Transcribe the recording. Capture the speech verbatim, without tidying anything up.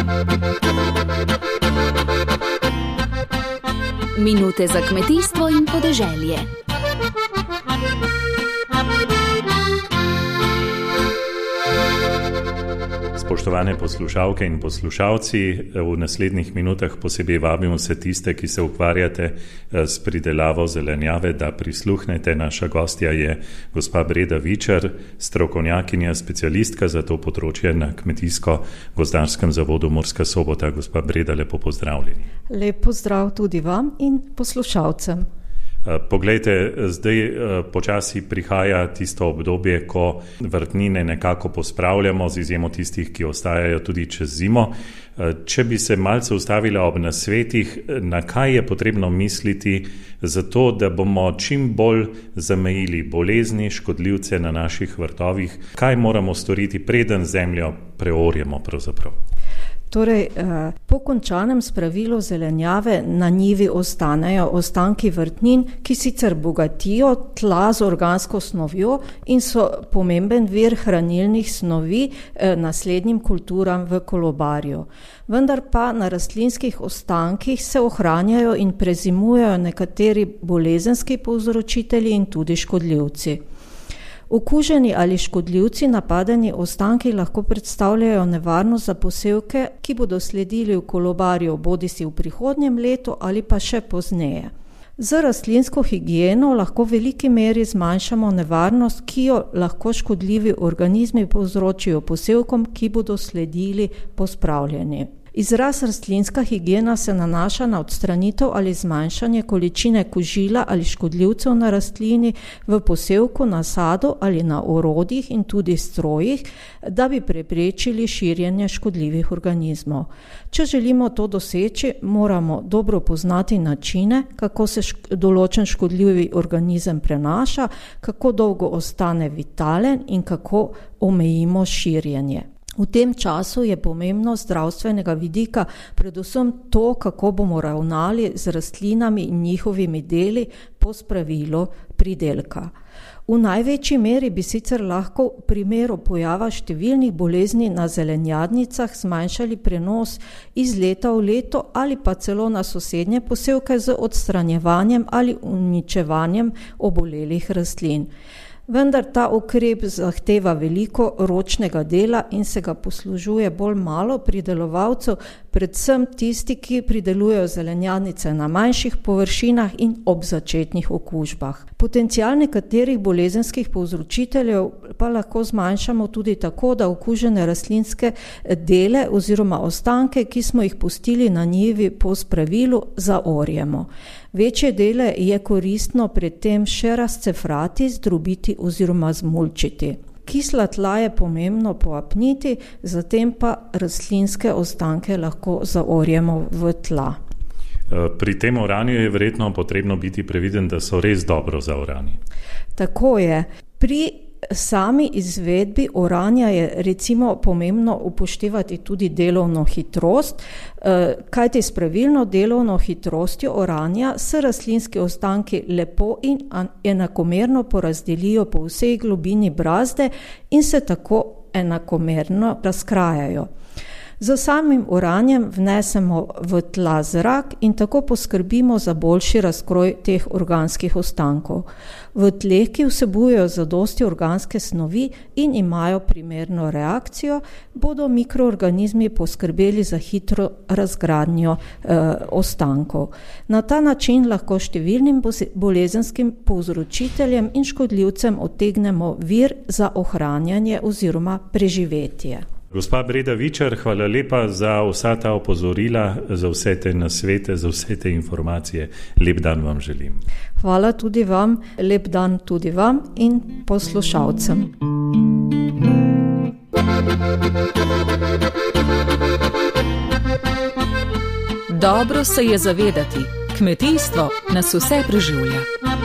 Minute za kmetijstvo in podeželje. Spoštovane poslušalke in poslušalci, v naslednjih minutah posebej vabimo vse tiste, ki se ukvarjate s pridelavo zelenjave, da prisluhnete. Naša gostja je gospa Breda Vičar, strokovnjakinja, specialistka za to področje na Kmetijsko-gozdarskem zavodu Murska Sobota. Gospa Breda, lepo pozdravljeni. Lep pozdrav tudi vam in poslušalcem. Poglejte, zdaj počasi prihaja tisto obdobje, ko vrtnine nekako pospravljamo, z izjemo tistih, ki ostajajo tudi čez zimo. Če bi se malce ustavila ob nasvetih, na kaj je potrebno misliti za to, da bomo čim bolj zamejili bolezni, škodljivce na naših vrtovih, kaj moramo storiti, preden zemljo preorjemo pravzaprav? Torej, po končanem spravilu zelenjave na njivi ostanejo ostanki vrtnin, ki sicer bogatijo tla z organsko snovjo in so pomemben vir hranilnih snovi naslednjim kulturam v kolobarju. Vendar pa na rastlinskih ostankih se ohranjajo in prezimujejo nekateri bolezenski povzročitelji in tudi škodljivci. Okuženi ali škodljivci napadeni ostanki lahko predstavljajo nevarnost za posevke, ki bodo sledili v kolobarju bodisi v prihodnjem letu ali pa še pozneje. Z rastlinsko higieno lahko v veliki meri zmanjšamo nevarnost, ki jo lahko škodljivi organizmi povzročijo posevkom, ki bodo sledili po spravljanju. Izraz rastlinska higiena se nanaša na odstranitev ali zmanjšanje količine kožila ali škodljivcev na rastlini v posevku, nasadu ali na orodjih in tudi strojih, da bi preprečili širjenje škodljivih organizmov. Če želimo to doseči, moramo dobro poznati načine, kako se šk- določen škodljivi organizem prenaša, kako dolgo ostane vitalen in kako omejimo širjenje. V tem času je pomembno z zdravstvenega vidika predvsem to, kako bomo ravnali z rastlinami in njihovimi deli po spravilu pridelka. V največji meri bi sicer lahko v primeru pojava številnih bolezni na zelenjadnicah zmanjšali prenos iz leta v leto ali pa celo na sosednje posevke z odstranjevanjem ali uničevanjem obolelih rastlin. Vendar ta ukrep zahteva veliko ročnega dela in se ga poslužuje bolj malo pridelovalcev, predvsem tisti, ki pridelujejo zelenjadnice na manjših površinah in ob začetnih okužbah. Potencial nekaterih bolezenskih povzročiteljev pa lahko zmanjšamo tudi tako, da okužene rastlinske dele oziroma ostanke, ki smo jih pustili na njivi po spravilu, zaorjemo. Večje dele je koristno pred tem še razcefrati, zdrobiti oziroma zmulčiti. Kisla tla je pomembno poapniti, zatem pa rastlinske ostanke lahko zaorjemo v tla. Pri tem oranju je verjetno potrebno biti previden, da so res dobro zaorani. Tako je. Pri sami izvedbi oranja je recimo pomembno upoštevati tudi delovno hitrost, kajti s pravilno delovno hitrostjo oranja se rastlinski ostanki lepo in enakomerno porazdelijo po vsej globini brazde in se tako enakomerno razkrajajo. Z samim oranjem vnesemo v tla zrak in tako poskrbimo za boljši razkroj teh organskih ostankov. V tleh, ki vsebujejo zadosti organske snovi in imajo primerno reakcijo, bodo mikroorganizmi poskrbeli za hitro razgradnjo eh, ostankov. Na ta način lahko številnim bolezenskim povzročiteljem in škodljivcem odtegnemo vir za ohranjanje oziroma preživetje. Gospa Breda Vičar, hvala lepa za vsa ta opozorila, za vse te nasvete, za vse te informacije. Lep dan vam želim. Hvala tudi vam, lep dan tudi vam in poslušalcem. Dobro se je zavedati, kmetijstvo nas vse preživlja.